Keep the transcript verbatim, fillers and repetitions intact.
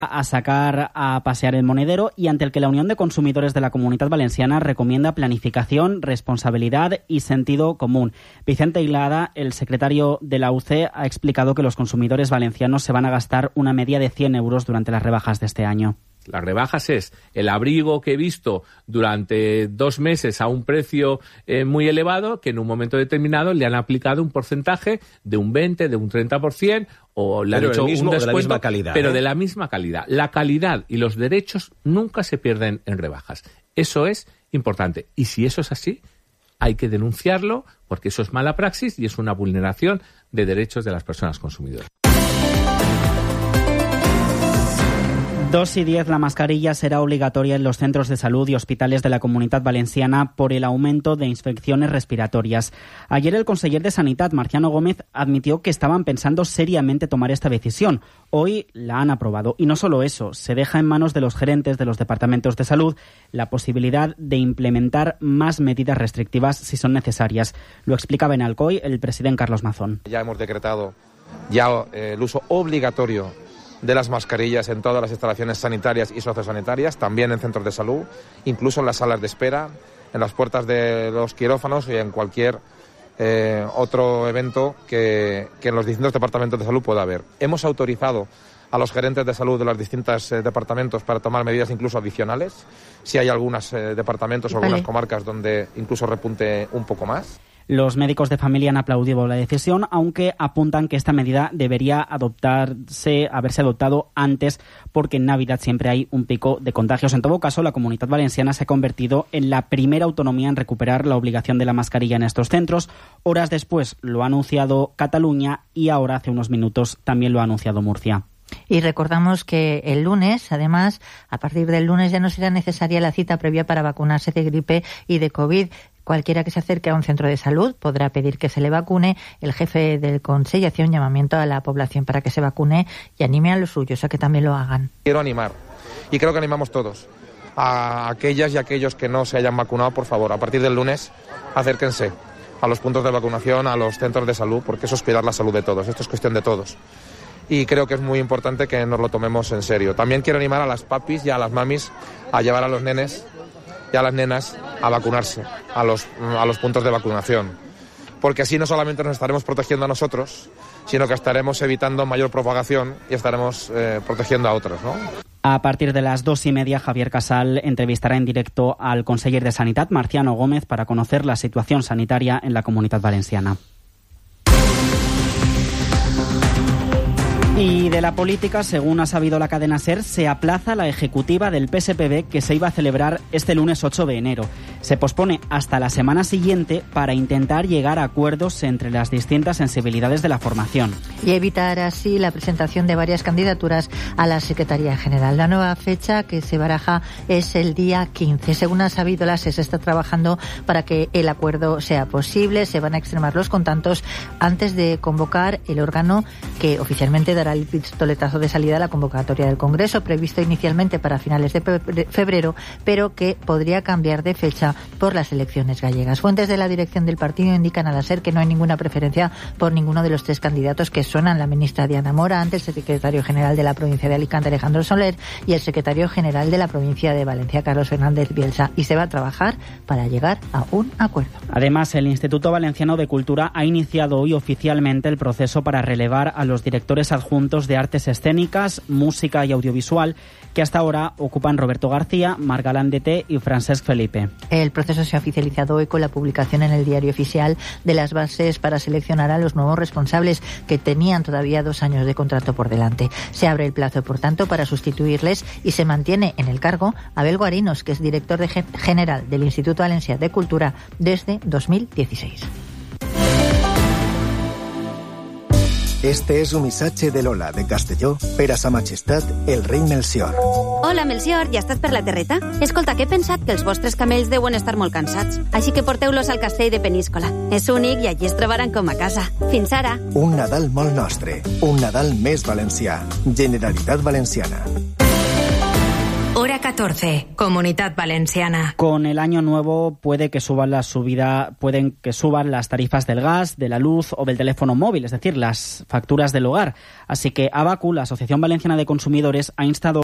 a sacar a pasear el monedero y ante el que la Unión de Consumidores de la Comunitat Valenciana recomienda planificación, responsabilidad y sentido común. Vicente Hilada, el secretario de la U C E, ha explicado que los consumidores valencianos se van a gastar una media de cien euros durante las rebajas de este año. Las rebajas es el abrigo que he visto durante dos meses a un precio eh, muy elevado, que en un momento determinado le han aplicado un porcentaje de un veinte, de un treinta por ciento, o le han hecho mismo, un descuento, de la misma calidad, pero ¿eh? de la misma calidad. La calidad y los derechos nunca se pierden en rebajas. Eso es importante. Y si eso es así, hay que denunciarlo, porque eso es mala praxis y es una vulneración de derechos de las personas consumidoras. dos y diez, la mascarilla será obligatoria en los centros de salud y hospitales de la Comunitat Valenciana por el aumento de infecciones respiratorias. Ayer el conseller de Sanitat, Marciano Gómez, admitió que estaban pensando seriamente tomar esta decisión. Hoy la han aprobado. Y no solo eso, se deja en manos de los gerentes de los departamentos de salud la posibilidad de implementar más medidas restrictivas si son necesarias. Lo explicaba en Alcoy el presidente Carlos Mazón. Ya hemos decretado ya eh, el uso obligatorio de las mascarillas en todas las instalaciones sanitarias y sociosanitarias, también en centros de salud, incluso en las salas de espera, en las puertas de los quirófanos y en cualquier eh, otro evento que, que en los distintos departamentos de salud pueda haber. Hemos autorizado a los gerentes de salud de los distintos eh, departamentos para tomar medidas incluso adicionales, si hay algunos eh, departamentos o vale. algunas comarcas donde incluso repunte un poco más. Los médicos de familia han aplaudido la decisión, aunque apuntan que esta medida debería adoptarse, haberse adoptado antes, porque en Navidad siempre hay un pico de contagios. En todo caso, la Comunitat Valenciana se ha convertido en la primera autonomía en recuperar la obligación de la mascarilla en estos centros. Horas después lo ha anunciado Cataluña y ahora, hace unos minutos, también lo ha anunciado Murcia. Y recordamos que el lunes, además, a partir del lunes ya no será necesaria la cita previa para vacunarse de gripe y de COVID. Cualquiera que se acerque a un centro de salud podrá pedir que se le vacune. El jefe del Consell hace un llamamiento a la población para que se vacune y anime a los suyos a que también lo hagan. Quiero animar, y creo que animamos todos, a aquellas y aquellos que no se hayan vacunado, por favor, a partir del lunes, acérquense a los puntos de vacunación, a los centros de salud, porque eso es cuidar la salud de todos, esto es cuestión de todos. Y creo que es muy importante que nos lo tomemos en serio. También quiero animar a las papis y a las mamis a llevar a los nenes y a las nenas a vacunarse, a los, a los puntos de vacunación. Porque así no solamente nos estaremos protegiendo a nosotros, sino que estaremos evitando mayor propagación y estaremos eh, protegiendo a otros, ¿no? A partir de las dos y media, Javier Casal entrevistará en directo al conseller de Sanitat, Marciano Gómez, para conocer la situación sanitaria en la Comunitat Valenciana. Y de la política, según ha sabido la cadena SER, se aplaza la ejecutiva del P S P B que se iba a celebrar este lunes ocho de enero. Se pospone hasta la semana siguiente para intentar llegar a acuerdos entre las distintas sensibilidades de la formación. Y evitar así la presentación de varias candidaturas a la Secretaría General. La nueva fecha que se baraja es el día quince. Según ha sabido la SER, se está trabajando para que el acuerdo sea posible. Se van a extremar los contactos antes de convocar el órgano que oficialmente dará el pistoletazo de salida a la convocatoria del Congreso, previsto inicialmente para finales de febrero, pero que podría cambiar de fecha por las elecciones gallegas. Fuentes de la dirección del partido indican a la SER que no hay ninguna preferencia por ninguno de los tres candidatos que suenan: la ministra Diana Mora, ante el secretario general de la provincia de Alicante, Alejandro Soler, y el secretario general de la provincia de Valencia, Carlos Fernández Bielsa, y se va a trabajar para llegar a un acuerdo. Además, el Instituto Valenciano de Cultura ha iniciado hoy oficialmente el proceso para relevar a los directores adjuntos de artes escénicas, música y audiovisual que hasta ahora ocupan Roberto García, Marc Galandeté y Francesc Felipe. El proceso se ha oficializado hoy con la publicación en el Diario Oficial de las bases para seleccionar a los nuevos responsables, que tenían todavía dos años de contrato por delante. Se abre el plazo, por tanto, para sustituirles y se mantiene en el cargo Abel Guarinos, que es director de general del Instituto Valencià de Cultura desde dos mil dieciséis. Este és un missatge de Lola, de Castelló, per a sa majestat, el rei Melcior. Hola, Melcior, ja estàs per la terreta? Escolta, que he pensat que els vostres camells deuen estar molt cansats, així que porteu-los al castell de Peníscola. És únic i allí es trobaran com a casa. Fins ara. Un Nadal molt nostre, un Nadal més valencià. Generalitat Valenciana. Hora catorce, Comunidad Valenciana. Con el año nuevo puede que suban la subida, pueden que suban las tarifas del gas, de la luz o del teléfono móvil, es decir, las facturas del hogar. Así que ABACU, la Asociación Valenciana de Consumidores, ha instado